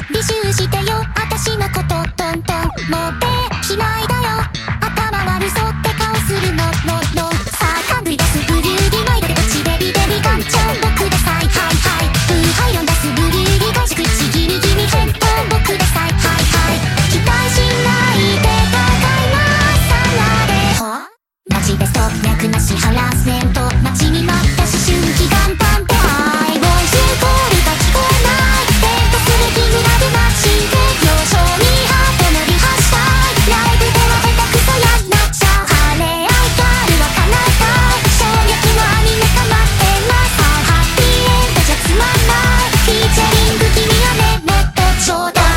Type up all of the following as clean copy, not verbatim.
履修してよ、私のことトントンもうできないだよ。頭悪そうって顔するのさあ勘類出すブリューディマイルで落ちデビデビガンちゃん僕でさいはいはいブーハイロン出すブリューディ外食ちギミギミ返答僕でさいはいはい期待しないで高いなさらではマジでストップ脈なしハラスメント待ちに待った思春期元旦ってアイボイスコールが聞こえないデートする気になるマッチング表彰にハートのリハしたいライブでは下手くそやんなっちゃう晴れ合いガールは叶えたい衝撃のアニメ溜まってますハッピーエンドじゃつまんないフィーチャリング君はねもっとちょうだい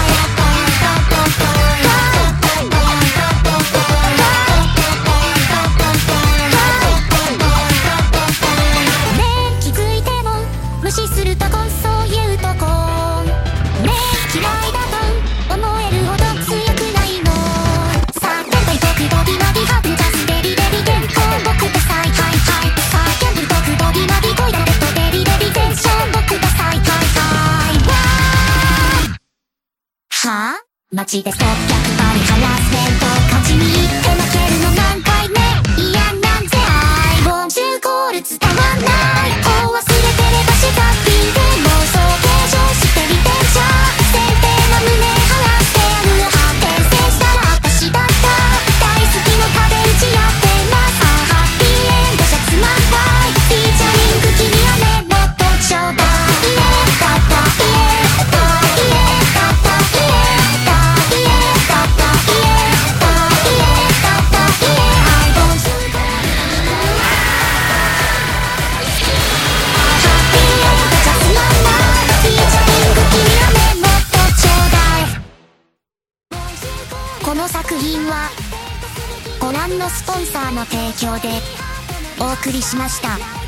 無視するとこそういうとこねえ嫌いだと思えるほど強くないのさあ現在僕ドギマギハブジャスデリデリテンコン僕とサイハイハイさあギャンブル僕ドギマギ恋だけとデリデリテンション僕とサイハイハイわーはあマジでストップ逆張りハラスメント勝ちに行って負けるの何回目いやなんぜアイボン中コール伝わんない忘れてればシタッピング妄想継承してみてんじゃ先手な胸張らせてやる反転生したら私だった大好きの壁打ちやってますハッピーエンドじゃつまんないフィーチャリング君はねもっとちょうだいイエーだったイエーだイエーだったイエーだイエーだったイエーだイエーだったイエーアイボンすごいこの作品はご覧のスポンサーの提供でお送りしました。